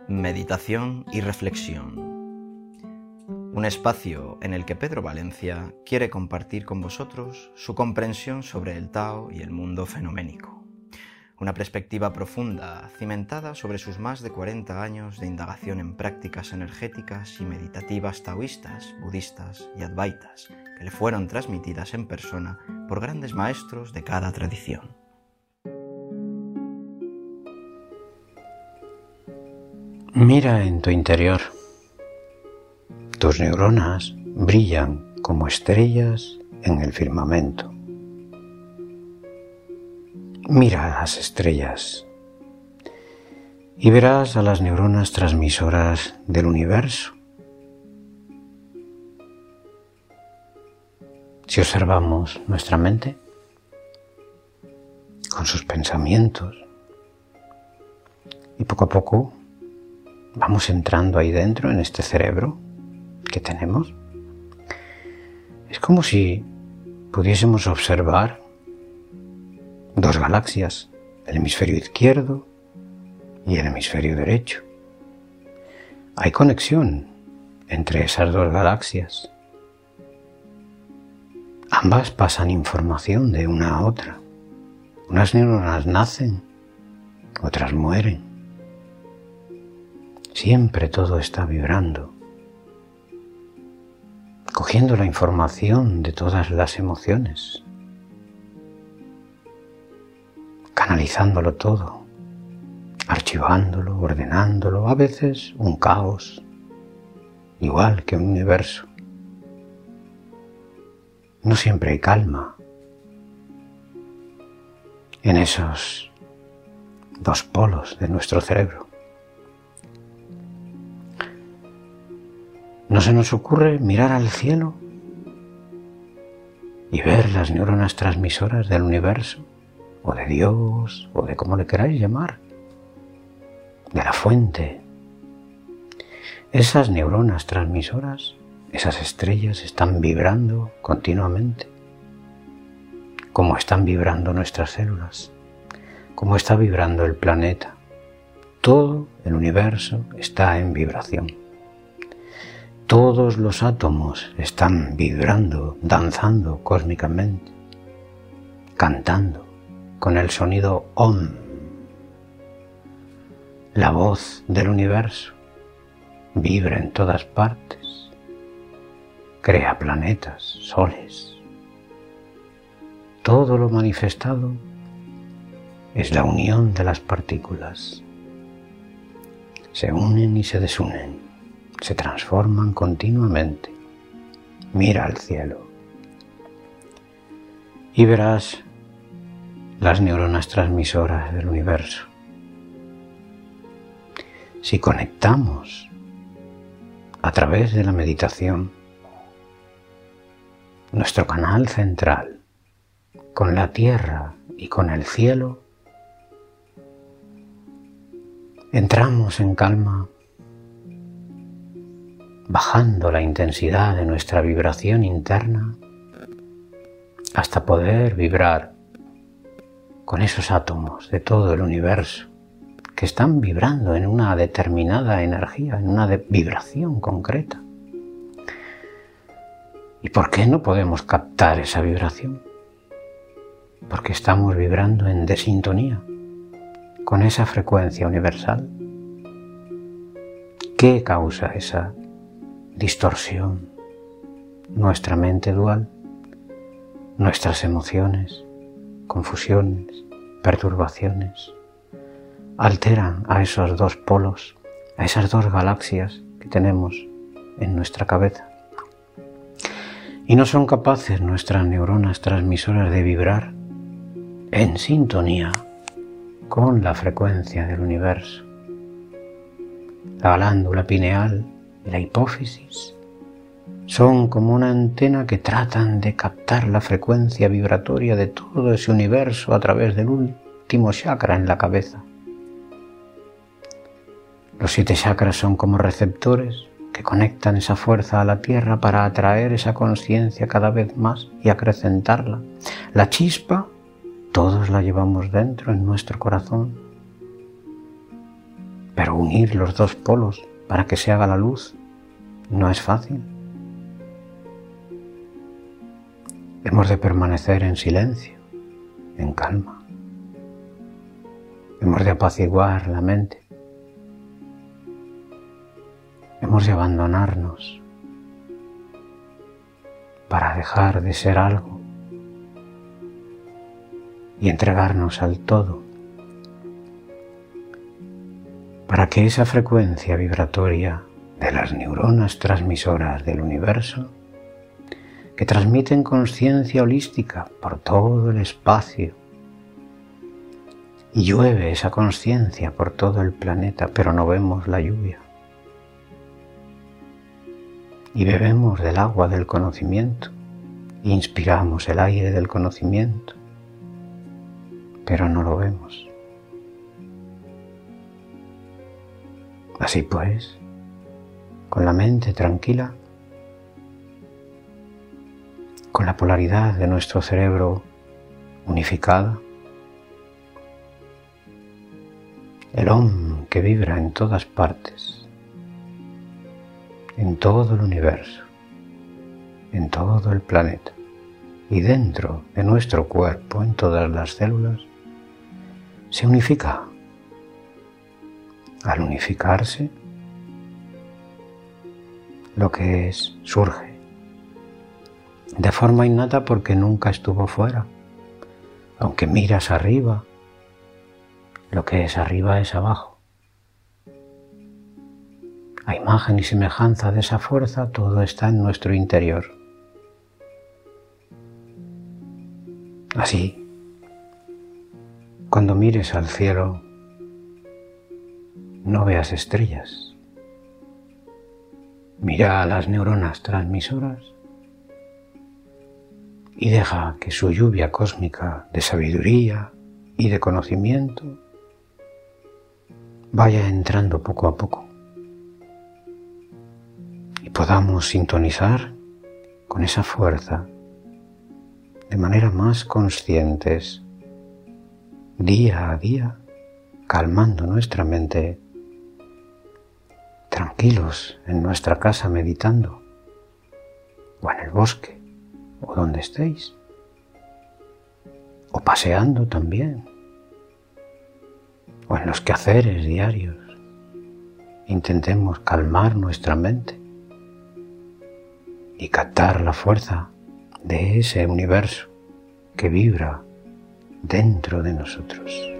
Meditación y reflexión. Un espacio en el que Pedro Valencia quiere compartir con vosotros su comprensión sobre el Tao y el mundo fenoménico. Una perspectiva profunda, cimentada sobre sus más de 40 años de indagación en prácticas energéticas y meditativas taoístas, budistas y advaitas, que le fueron transmitidas en persona por grandes maestros de cada tradición. Mira en tu interior. Tus neuronas brillan como estrellas en el firmamento. Mira a las estrellas y verás a las neuronas transmisoras del universo. Si observamos nuestra mente con sus pensamientos y poco a poco vamos entrando ahí dentro en este cerebro que tenemos, es como si pudiésemos observar dos galaxias, el hemisferio izquierdo y el hemisferio derecho. Hay conexión entre esas dos galaxias. Ambas pasan información de una a otra. Unas neuronas nacen, otras mueren. Siempre todo está vibrando, cogiendo la información de todas las emociones, canalizándolo todo, archivándolo, ordenándolo, a veces un caos, igual que un universo. No siempre hay calma en esos dos polos de nuestro cerebro. ¿No se nos ocurre mirar al cielo y ver las neuronas transmisoras del universo, o de Dios, o de como le queráis llamar, de la fuente? Esas neuronas transmisoras, esas estrellas están vibrando continuamente, como están vibrando nuestras células, como está vibrando el planeta. Todo el universo está en vibración. Todos los átomos están vibrando, danzando cósmicamente, cantando con el sonido Om, la voz del universo. Vibra en todas partes, crea planetas, soles. Todo lo manifestado es la unión de las partículas. Se unen y se desunen. Se transforman continuamente. Mira al cielo y verás las neuronas transmisoras del universo. Si conectamos a través de la meditación nuestro canal central con la tierra y con el cielo, entramos en calma, bajando la intensidad de nuestra vibración interna hasta poder vibrar con esos átomos de todo el universo que están vibrando en una determinada energía, en una vibración concreta. ¿Y por qué no podemos captar esa vibración? Porque estamos vibrando en desintonía con esa frecuencia universal. ¿Qué causa esa distorsión? Nuestra mente dual, nuestras emociones, confusiones, perturbaciones, alteran a esos dos polos, a esas dos galaxias que tenemos en nuestra cabeza. Y no son capaces nuestras neuronas transmisoras de vibrar en sintonía con la frecuencia del universo. La glándula pineal y la hipófisis son como una antena que tratan de captar la frecuencia vibratoria de todo ese universo a través del último chakra en la cabeza. Los 7 chakras son como receptores que conectan esa fuerza a la tierra para atraer esa conciencia cada vez más y acrecentarla. La chispa, todos la llevamos dentro en nuestro corazón. Pero unir los dos polos para que se haga la luz no es fácil. Hemos de permanecer en silencio, en calma. Hemos de apaciguar la mente. Hemos de abandonarnos para dejar de ser algo y entregarnos al todo, para que esa frecuencia vibratoria de las neuronas transmisoras del universo, que transmiten consciencia holística por todo el espacio, y llueve esa consciencia por todo el planeta, pero no vemos la lluvia. Y bebemos del agua del conocimiento, inspiramos el aire del conocimiento, pero no lo vemos. Así pues, con la mente tranquila, con la polaridad de nuestro cerebro unificada, el Om que vibra en todas partes, en todo el universo, en todo el planeta y dentro de nuestro cuerpo, en todas las células, se unifica. Al unificarse, lo que es surge de forma innata porque nunca estuvo fuera. Aunque miras arriba, lo que es arriba es abajo. A imagen y semejanza de esa fuerza, todo está en nuestro interior. Así, cuando mires al cielo, no veas estrellas. Mira a las neuronas transmisoras y deja que su lluvia cósmica de sabiduría y de conocimiento vaya entrando poco a poco y podamos sintonizar con esa fuerza de manera más conscientes, día a día, calmando nuestra mente, tranquilos en nuestra casa meditando, o en el bosque, o donde estéis, o paseando también, o en los quehaceres diarios. Intentemos calmar nuestra mente y captar la fuerza de ese universo que vibra dentro de nosotros.